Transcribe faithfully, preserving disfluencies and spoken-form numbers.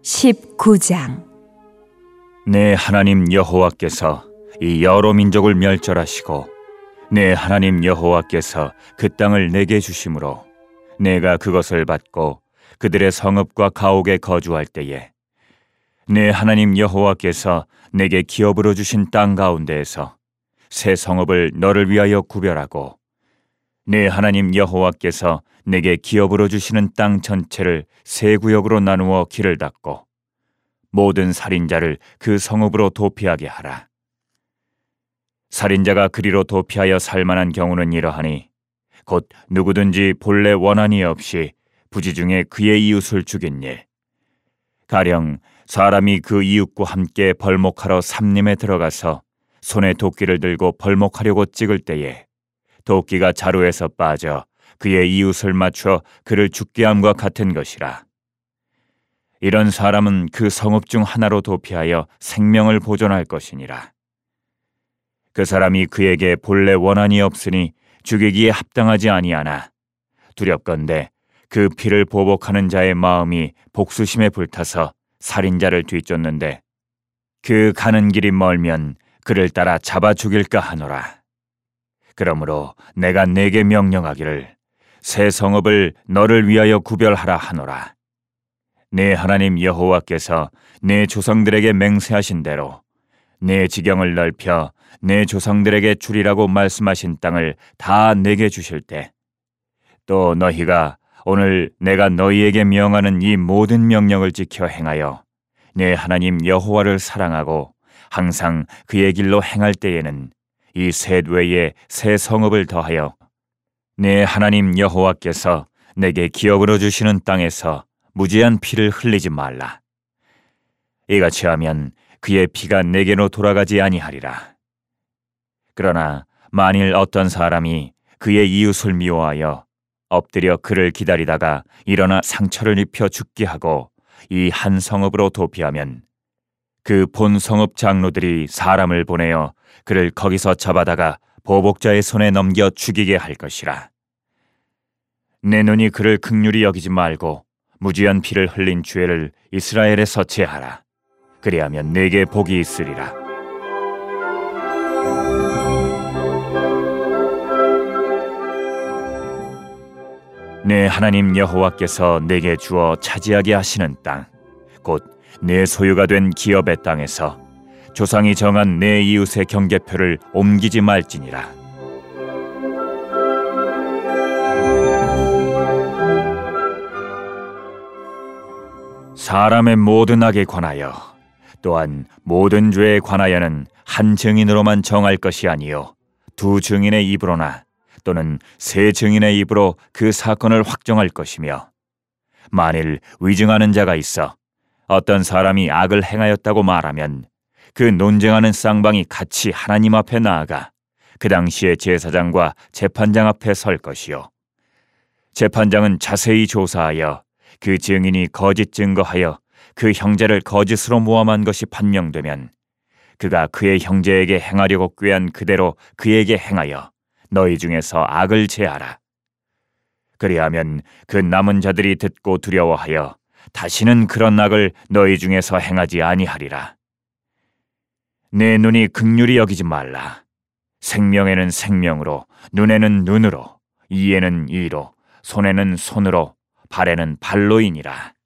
십구 장. 내 하나님 여호와께서 이 여러 민족을 멸절하시고 내 하나님 여호와께서 그 땅을 내게 주심으로 내가 그것을 받고 그들의 성읍과 가옥에 거주할 때에 내 하나님 여호와께서 내게 기업으로 주신 땅 가운데에서 새 성읍을 너를 위하여 구별하고 내 하나님 여호와께서 내게 기업으로 주시는 땅 전체를 세 구역으로 나누어 길을 닫고 모든 살인자를 그 성읍으로 도피하게 하라. 살인자가 그리로 도피하여 살만한 경우는 이러하니 곧 누구든지 본래 원한이 없이 부지 중에 그의 이웃을 죽인 일, 가령 사람이 그 이웃과 함께 벌목하러 삼림에 들어가서 손에 도끼를 들고 벌목하려고 찍을 때에 도끼가 자루에서 빠져 그의 이웃을 맞춰 그를 죽게 함과 같은 것이라. 이런 사람은 그 성읍 중 하나로 도피하여 생명을 보존할 것이니라. 그 사람이 그에게 본래 원한이 없으니 죽이기에 합당하지 아니하나 두렵건대 그 피를 보복하는 자의 마음이 복수심에 불타서 살인자를 뒤쫓는데 그 가는 길이 멀면 그를 따라 잡아 죽일까 하노라. 그러므로 내가 네게 명령하기를 새 성읍을 너를 위하여 구별하라 하노라. 내 하나님 여호와께서 내 조상들에게 맹세하신 대로 내 지경을 넓혀 내 조상들에게 주리라고 말씀하신 땅을 다 내게 주실 때, 또 너희가 오늘 내가 너희에게 명하는 이 모든 명령을 지켜 행하여 내 하나님 여호와를 사랑하고 항상 그의 길로 행할 때에는 이 셋 외에 새 성읍을 더하여 내 하나님 여호와께서 내게 기업으로 주시는 땅에서 무지한 피를 흘리지 말라. 이같이 하면 그의 피가 내게로 돌아가지 아니하리라. 그러나 만일 어떤 사람이 그의 이웃을 미워하여 엎드려 그를 기다리다가 일어나 상처를 입혀 죽게 하고 이 한 성읍으로 도피하면 그 본 성읍 장로들이 사람을 보내어 그를 거기서 잡아다가 보복자의 손에 넘겨 죽이게 할 것이라. 내 눈이 그를 긍휼히 여기지 말고 무지한 피를 흘린 죄를 이스라엘에서 제하라. 그리하면 내게 복이 있으리라. 내 하나님 여호와께서 내게 주어 차지하게 하시는 땅, 곧 내 소유가 된 기업의 땅에서 조상이 정한 내 이웃의 경계표를 옮기지 말지니라. 사람의 모든 악에 관하여 또한 모든 죄에 관하여는 한 증인으로만 정할 것이 아니요 두 증인의 입으로나 또는 세 증인의 입으로 그 사건을 확정할 것이며, 만일 위증하는 자가 있어 어떤 사람이 악을 행하였다고 말하면 그 논쟁하는 쌍방이 같이 하나님 앞에 나아가 그 당시에 제사장과 재판장 앞에 설 것이요, 재판장은 자세히 조사하여 그 증인이 거짓 증거하여 그 형제를 거짓으로 모함한 것이 판명되면 그가 그의 형제에게 행하려고 꾀한 그대로 그에게 행하여 너희 중에서 악을 제하라. 그리하면 그 남은 자들이 듣고 두려워하여 다시는 그런 악을 너희 중에서 행하지 아니하리라. 내 눈이 긍휼히 여기지 말라. 생명에는 생명으로, 눈에는 눈으로, 이에는 이로, 손에는 손으로, 발에는 발로이니라.